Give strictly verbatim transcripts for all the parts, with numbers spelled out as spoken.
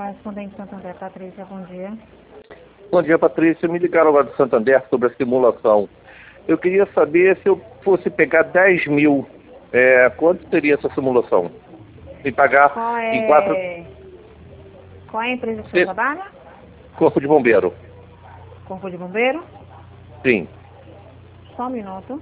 Correspondente Santander, Patrícia, bom dia. Bom dia, Patrícia. Me ligaram agora do Santander sobre a simulação. Eu queria saber se eu fosse pegar dez mil, é, quanto seria essa simulação? E pagar Qual é... em quatro... Qual é a empresa que você Se... trabalha? Corpo de Bombeiro. Corpo de Bombeiro? Sim. Só um minuto.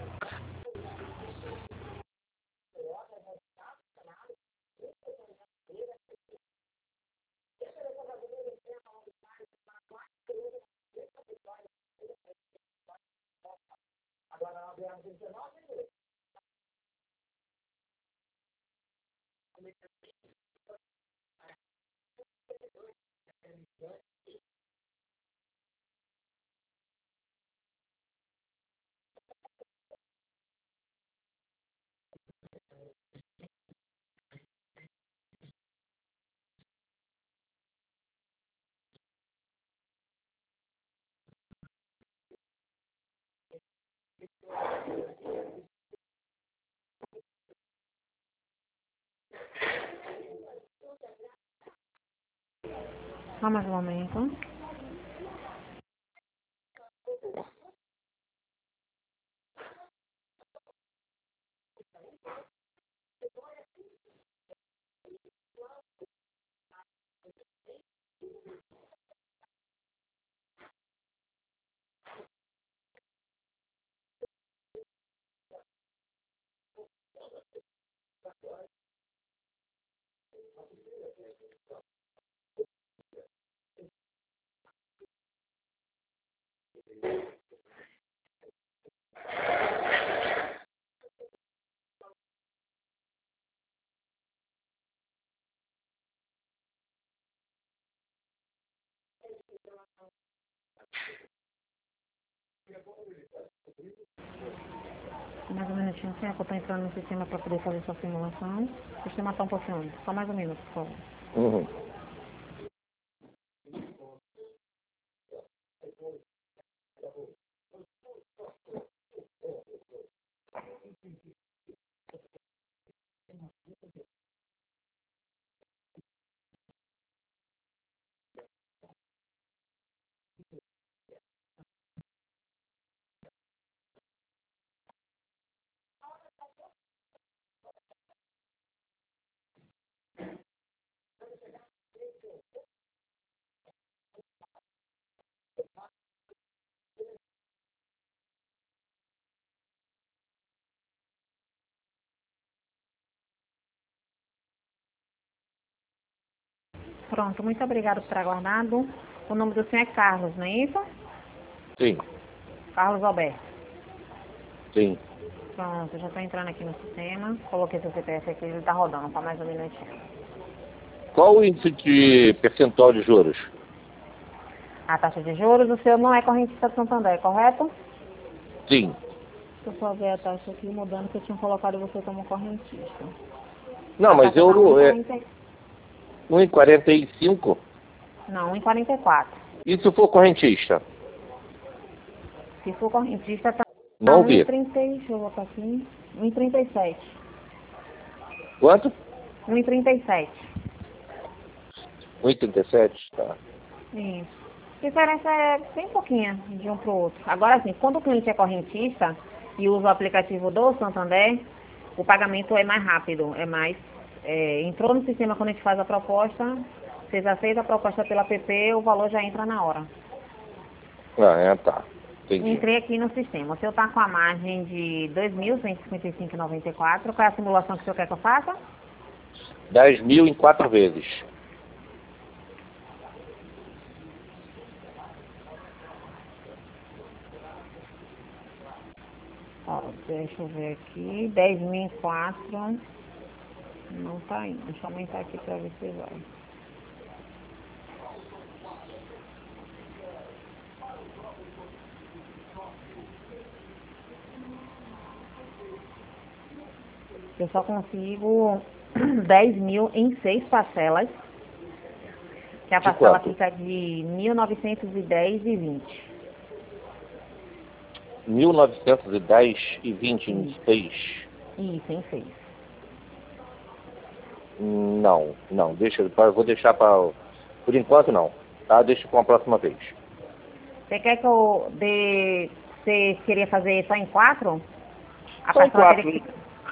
Só mais um momento. Mais um minutinho, sim, é que eu estou entrando no sistema para poder fazer sua simulação. O sistema está um pouquinho lento. Só mais um minuto, por favor. Uhum. Pronto, muito obrigado por ter aguardado. O nome do senhor é Carlos, não é isso? Sim. Carlos Alberto. Sim. Pronto, já estou entrando aqui no sistema. Coloquei seu C P F aqui, ele está rodando, só mais um minutinho. Qual o índice de percentual de juros? A taxa de juros, o seu não é correntista de Santander, correto? Sim. Deixa eu só ver a taxa aqui, mudando que eu tinha colocado você como correntista. Não, A mas taxa tá eu... É um vírgula quarenta e cinco. um vírgula quarenta e cinco. Não, um vírgula quarenta e quatro. E se for correntista? Se for correntista, tá Não um vírgula vi. trinta. Deixa eu botar aqui. um vírgula trinta e sete. Quanto? um vírgula trinta e sete. um vírgula trinta e sete? Tá. Isso. A diferença é bem pouquinha de um para o outro. Agora, assim, quando o cliente é correntista e usa o aplicativo do Santander, o pagamento é mais rápido, é mais... É, entrou no sistema quando a gente faz a proposta, vocês aceitam a proposta pela P P, o valor já entra na hora. Ah, é, tá. Entendi. Entrei aqui no sistema. O senhor está com a margem de dois mil cento e cinquenta e cinco vírgula noventa e quatro. Qual é a simulação que o senhor quer que eu faça? dez mil em quatro vezes. Ó, deixa eu ver aqui. dez mil em quatro. Não tá indo. Deixa eu aumentar aqui para ver se vai. Eu só consigo dez mil em seis parcelas. Que a De parcela quanto? fica de mil novecentos e dez e vinte. mil novecentos e dez e vinte em Isso. seis. Isso, em seis. Não, não. Deixa, eu vou deixar para Por enquanto não, tá? Deixa com a próxima vez. Você quer que eu dê... Você queria fazer só em quatro? A Só em parcela quatro. teria que...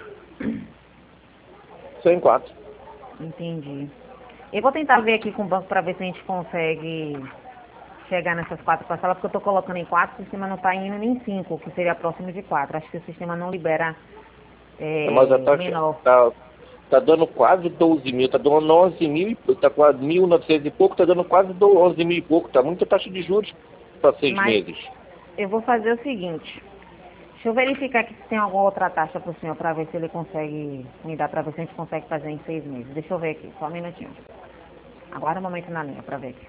Só em quatro. Entendi. Eu vou tentar ver aqui com o banco para ver se a gente consegue chegar nessas quatro parcelas, porque eu estou colocando em quatro, o sistema não está indo nem em cinco, que seria próximo de quatro. Acho que o sistema não libera é, Mas a taxa menor. tá, tá dando quase doze mil, tá dando onze mil, e- tá quase mil e novecentos e pouco, tá dando quase do- onze mil e pouco, tá muita taxa de juros para seis Mas meses. eu vou fazer o seguinte. Deixa eu verificar aqui se tem alguma outra taxa para o senhor, para ver se ele consegue me dar, para ver se a gente consegue fazer em seis meses. Deixa eu ver aqui, só um minutinho. Aguarda um momento na linha para ver aqui.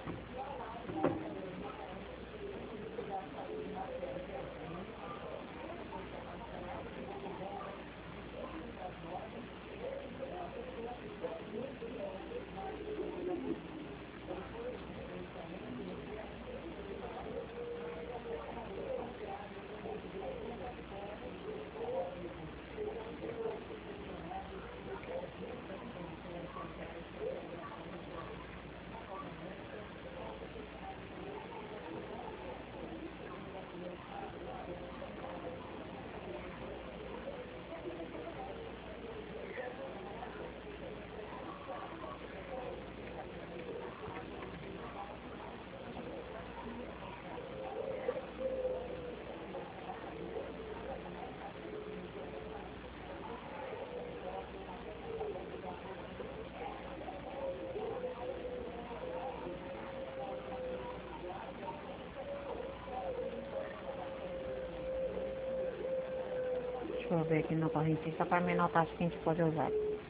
Deixa eu ver aqui no correntista para a menor taxa que a gente pode usar.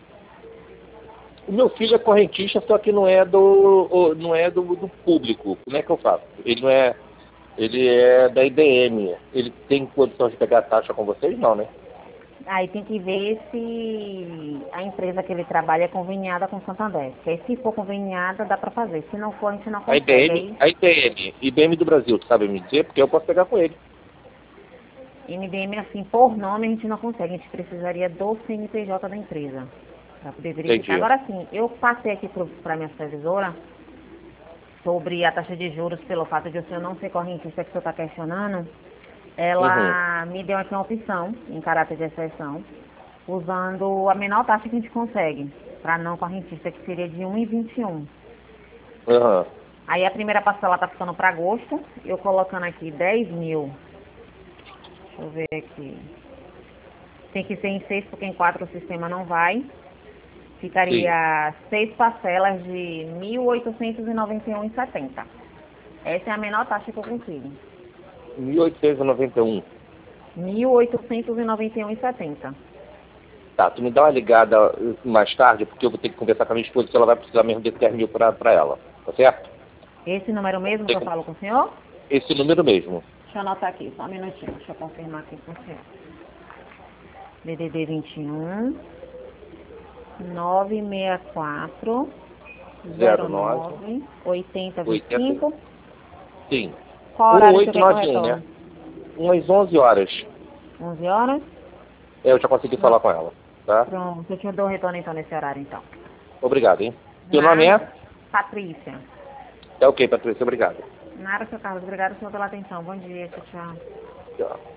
O meu filho é correntista, só que não é do, o- não é do, do público. Como é que eu faço? Ele não é, ele é da I B M. Ele tem condição de pegar a taxa com vocês? Não, né? Aí tem que ver se a empresa que ele trabalha é conveniada com o Santander. Porque aí, se for conveniada, dá para fazer. Se não for, a gente não A consegue. IBM, Aí, a IBM, I B M do Brasil, tu sabe me dizer? Porque eu posso pegar com ele. N B M, assim, por nome, a gente não consegue. A gente precisaria do C N P J da empresa para poder verificar. Entendi. Agora sim, eu passei aqui para minha supervisora sobre a taxa de juros pelo fato de o senhor não ser correntista que o senhor está questionando. Uhum. Ela me deu aqui uma opção, em caráter de exceção, usando a menor taxa que a gente consegue, para não correntista, que seria de um vírgula vinte e um. Uhum. Aí a primeira parcela tá ficando para agosto, eu colocando aqui dez mil. Deixa eu ver aqui. Tem que ser em seis, porque em quatro o sistema não vai. Sim. Ficaria seis parcelas de mil oitocentos e noventa e um vírgula setenta. Essa é a menor taxa que eu consigo. mil oitocentos e noventa e um. mil oitocentos e noventa e um vírgula setenta. Tá, tu me dá uma ligada mais tarde, porque eu vou ter que conversar com a minha esposa se ela vai precisar mesmo desse dez mil pra, pra ela. Tá certo? Esse número mesmo que Tem eu como- falo com o senhor? Esse número mesmo. Deixa eu anotar aqui, só um minutinho. Deixa eu confirmar aqui com o senhor. D D D vinte e um, nove seis quatro, zero zero nove, nove, oitenta, vinte e oitenta. cinco. Sim. Qual horário que um oito você quer que eu nove um, né? retorne? Umas onze horas. onze horas? É, eu já consegui falar com ela, tá? Pronto, eu te dou o retorno então nesse horário então. Obrigado, hein? Seu nome é? Nada. Patrícia. É ok, Patrícia, obrigado. Nada, seu Carlos. Obrigado, senhor, pela atenção. Bom dia, tchau, tchau. Tchau.